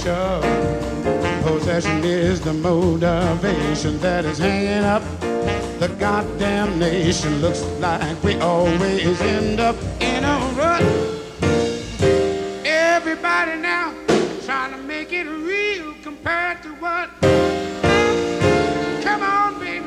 motivation. Possession is the motivation that is hanging up the goddamn nation. Looks like we always end up in a rut. Everybody now trying to make it real compared to what? Come on, baby.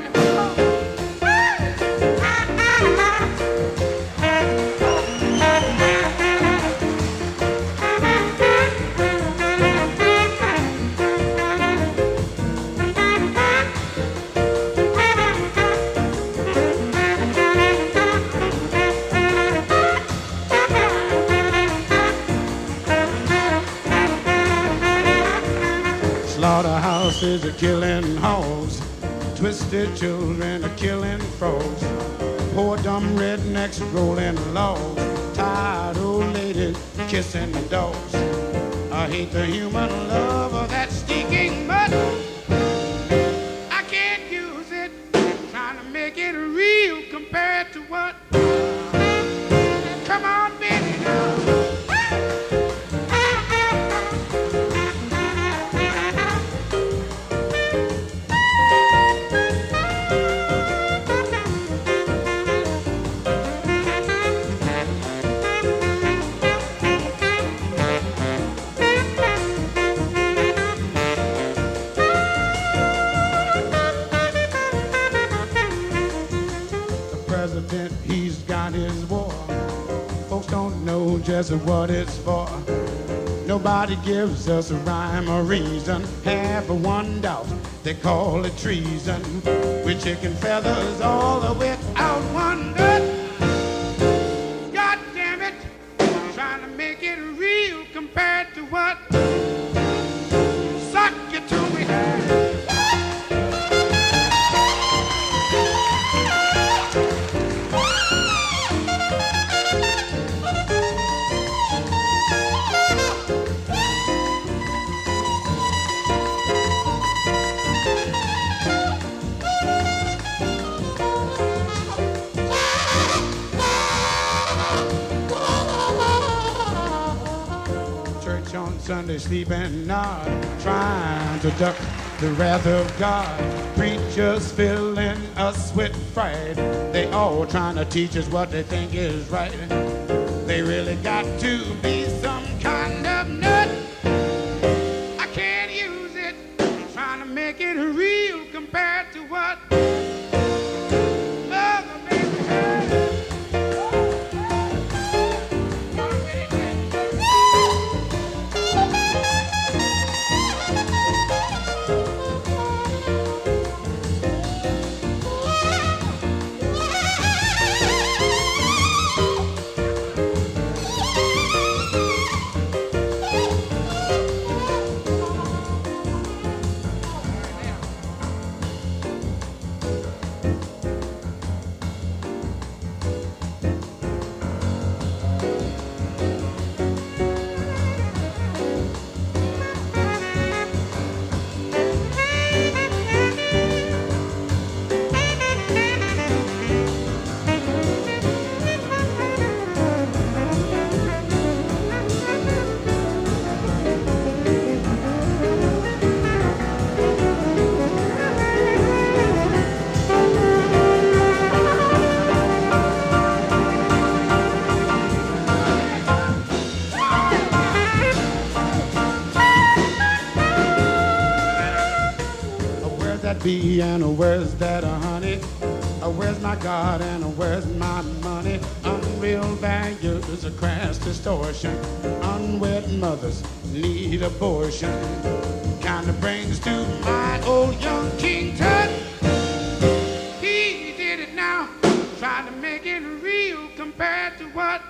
Slaughterhouses are killing hogs, twisted children are killing frogs, poor dumb rednecks rolling logs, tired old ladies kissing dogs. I hate the human love of that stinking mud. I can't use it, trying to make it real compared to what? Come on, baby, now. He's got his war. Folks don't know just what it's for. Nobody gives us a rhyme or reason. Half of one doubt, they call it treason. With chicken feathers all without one gut. God damn it, trying to make it real compared to what? Suck you to me. On Sunday sleeping nod, trying to duck the wrath of God. Preachers filling us with fright. They all trying to teach us what they think is right. They really got to be some kind of nut. I can't use it, trying to make it real compared to what? Be and where's that honey? Where's my God and where's my money? Unreal values, a crass distortion. Unwed mothers need abortion. Kinda brings to mind old young King Tut. He did it now, trying to make it real compared to what?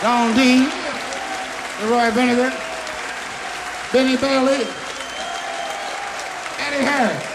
Don Dean, Leroy Vinegar, Benny Bailey, Eddie Harris.